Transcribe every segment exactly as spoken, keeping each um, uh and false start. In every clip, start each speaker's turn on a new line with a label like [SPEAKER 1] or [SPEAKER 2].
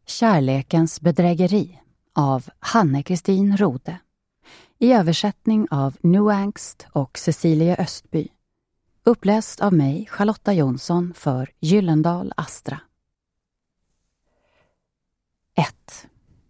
[SPEAKER 1] Kärlekens bedrägeri av Hanne-Kristin Rode. I översättning av Nuangst och Cecilia Östby. Uppläst av mig, Charlotta Jonsson, för Gyllendal Astra. ett.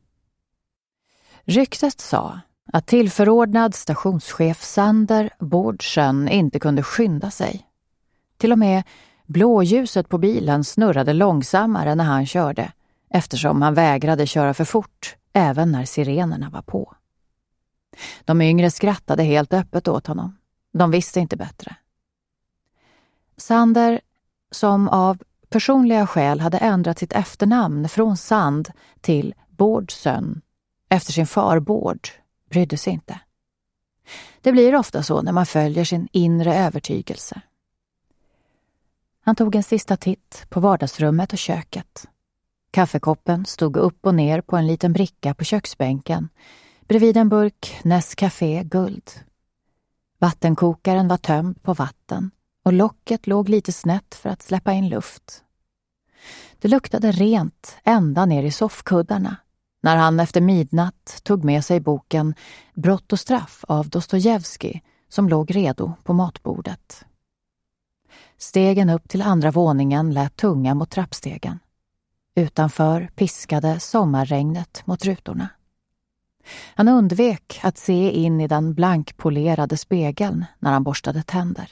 [SPEAKER 1] Ryktet sa att tillförordnad stationschef Sander Bårdsjön inte kunde skynda sig. Till och med blåljuset på bilen snurrade långsammare när han körde, eftersom han vägrade köra för fort, även när sirenerna var på. De yngre skrattade helt öppet åt honom. De visste inte bättre. Sander, som av personliga skäl hade ändrat sitt efternamn från Sand till Bårdsjön efter sin far Bård, brydde sig inte. Det blir ofta så när man följer sin inre övertygelse. Han tog en sista titt på vardagsrummet och köket. Kaffekoppen stod upp och ner på en liten bricka på köksbänken, bredvid en burk Nescafé Guld. Vattenkokaren var tömd på vatten och locket låg lite snett för att släppa in luft. Det luktade rent ända ner i soffkuddarna när han efter midnatt tog med sig boken Brott och straff av Dostojevskij som låg redo på matbordet. Stegen upp till andra våningen lät tunga mot trappstegen. Utanför piskade sommarregnet mot rutorna. Han undvek att se in i den blankpolerade spegeln när han borstade tänder.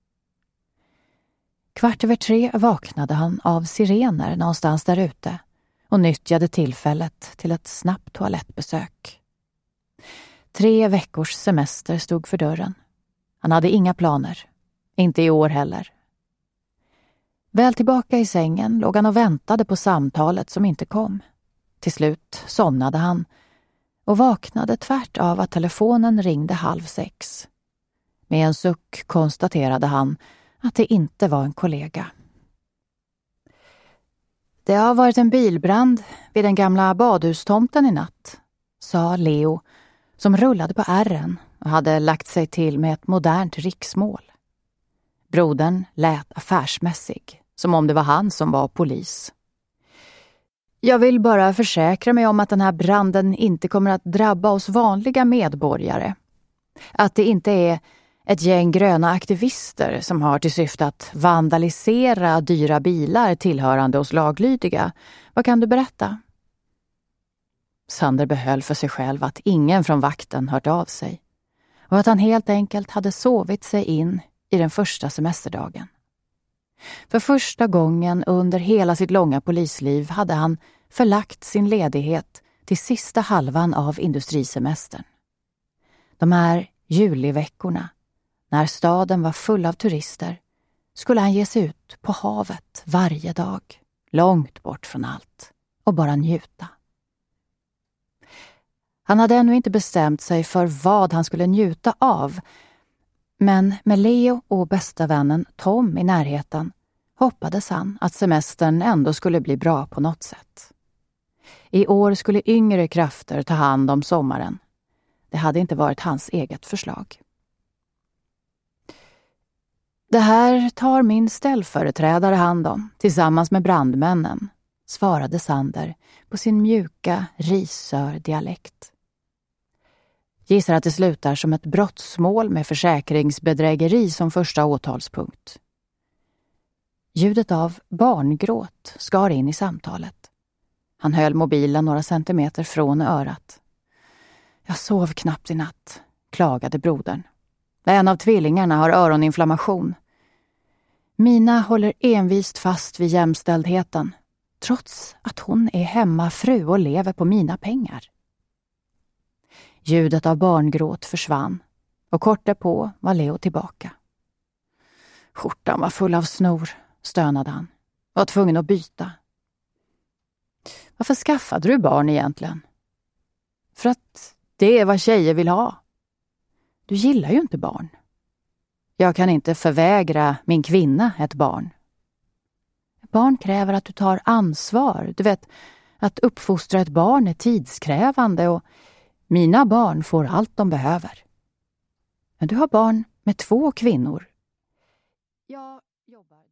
[SPEAKER 1] Kvart över tre vaknade han av sirener någonstans där ute och nyttjade tillfället till ett snabbt toalettbesök. Tre veckors semester stod för dörren. Han hade inga planer, inte i år heller. Väl tillbaka i sängen låg han och väntade på samtalet som inte kom. Till slut somnade han och vaknade tvärt av att telefonen ringde halv sex. Med en suck konstaterade han att det inte var en kollega. Det har varit en bilbrand vid den gamla badhustomten i natt, sa Leo som rullade på ärren och hade lagt sig till med ett modernt riksmål. Brodern lät affärsmässig, som om det var han som var polis. Jag vill bara försäkra mig om att den här branden inte kommer att drabba oss vanliga medborgare. Att det inte är ett gäng gröna aktivister som har till syfte att vandalisera dyra bilar tillhörande oss laglydiga. Vad kan du berätta? Sander behöll för sig själv att ingen från vakten hört av sig och att han helt enkelt hade sovit sig in i den första semesterdagen. För första gången under hela sitt långa polisliv hade han förlagt sin ledighet till sista halvan av industrisemestern. De här juliveckorna, när staden var full av turister, skulle han ge sig ut på havet varje dag, långt bort från allt, och bara njuta. Han hade ännu inte bestämt sig för vad han skulle njuta av, men med Leo och bästa vännen Tom i närheten hoppades han att semestern ändå skulle bli bra på något sätt. I år skulle yngre krafter ta hand om sommaren. Det hade inte varit hans eget förslag. Det här tar min ställföreträdare hand om, tillsammans med brandmännen, svarade Sander på sin mjuka risör-dialekt. Gissar att det slutar som ett brottsmål med försäkringsbedrägeri som första åtalspunkt. Ljudet av barngråt skar in i samtalet. Han höll mobilen några centimeter från örat. Jag sov knappt i natt, klagade brodern. En av tvillingarna har öroninflammation. Mina håller envist fast vid jämställdheten, trots att hon är hemmafru och lever på mina pengar. Ljudet av barngråt försvann och kort därpå var Leo tillbaka. Skjortan var full av snor, stönade han. Var tvungen att byta. Varför skaffade du barn egentligen? För att det är vad tjejer vill ha. Du gillar ju inte barn. Jag kan inte förvägra min kvinna ett barn. Barn kräver att du tar ansvar. Du vet, att uppfostra ett barn är tidskrävande och mina barn får allt de behöver. Men du har barn med två kvinnor. Jag jobbar